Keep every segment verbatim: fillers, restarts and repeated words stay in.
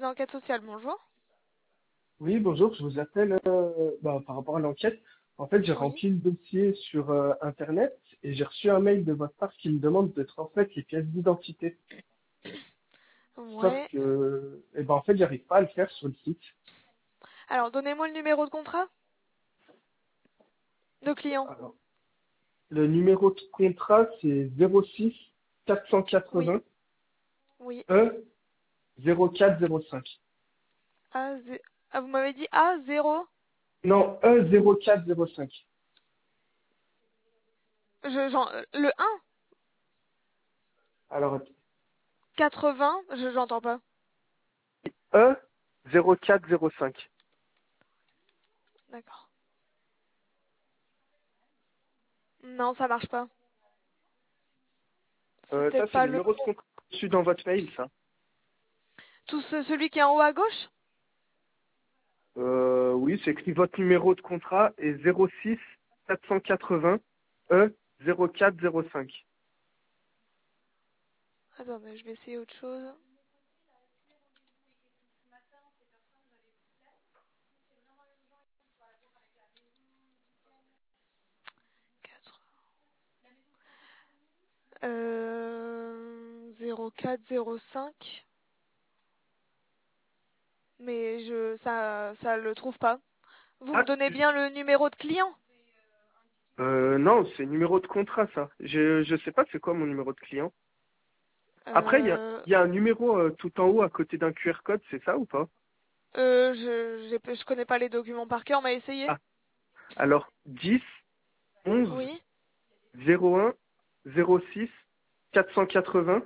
enquêtes sociales, bonjour. Oui, bonjour, je vous appelle euh, bah, par rapport à l'enquête. En fait, j'ai Oui. rempli le dossier sur euh, Internet et j'ai reçu un mail de votre part qui me demande de transmettre les pièces d'identité. Sauf Ouais. que, eh ben, en fait, j'arrive pas à le faire sur le site. Alors, donnez-moi le numéro de contrat de client. Alors, le numéro de contrat, c'est zéro six Oui. quatre cent quatre-vingts Oui. E zéro quatre zéro cinq. A, zé- ah, vous m'avez dit A, zéro. Non, E zéro quatre zéro cinq. Je, j'en- le un, Alors, quatre-vingts, je, j'entends pas. E zéro quatre zéro cinq. D'accord. Non, ça marche pas. C'est Euh, ça, peut-être c'est pas le le... numéro de contrat reçu dans votre mail, ça. Tout ce, celui qui est en haut à gauche? Euh, oui, c'est écrit votre numéro de contrat est zéro six quatre cent quatre-vingts E zéro quatre zéro cinq. Attendez, je vais essayer autre chose. quatre. Euh, zéro quatre zéro cinq. Mais je, ça, ça le trouve pas. Vous me Ah, donnez bien le numéro de client? euh, non, c'est numéro de contrat, ça. Je je sais pas c'est quoi mon numéro de client. Après, il y a, Euh, il y a un numéro euh, tout en haut à côté d'un Q R code, c'est ça ou pas? euh, je, j'ai, je connais pas les documents par cœur, mais essayez. Ah, alors dix onze Oui. zéro un zéro six quatre cent quatre-vingts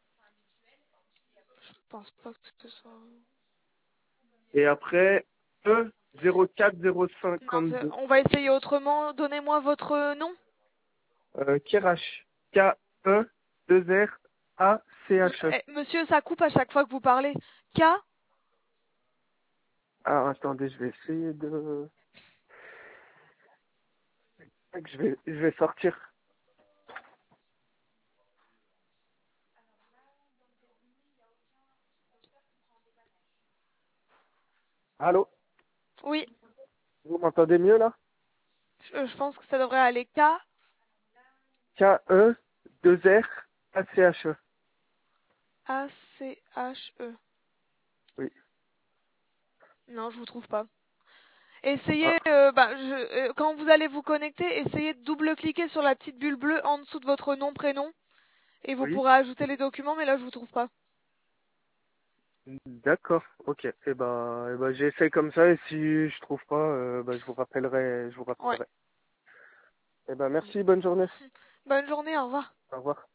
Je pense pas que ce soit. et après E zéro quatre zéro Non, c'est- cinquante-deux. on va essayer autrement. Donnez-moi votre nom. Euh, Kerash. K E deux R A C H E. Eh, monsieur, ça coupe à chaque fois que vous parlez. K. Ah, attendez, je vais essayer de... Je vais, je vais sortir. Allô? Oui. Vous m'entendez mieux là? Je, je pense que ça devrait aller. K. K E deux R A C H E. A C H E. Oui. Non, je vous trouve pas. Essayez, Ah, euh, bah, je, euh, quand vous allez vous connecter, essayez de double-cliquer sur la petite bulle bleue en dessous de votre nom, prénom, et vous oui. pourrez ajouter les documents, mais là, je vous trouve pas. D'accord. Ok. Et ben, eh ben, j'essaie comme ça et si je trouve pas, euh, ben, je vous rappellerai, je vous Ouais. rappellerai. Eh ben, merci, bonne journée. Bonne journée, au revoir. Au revoir.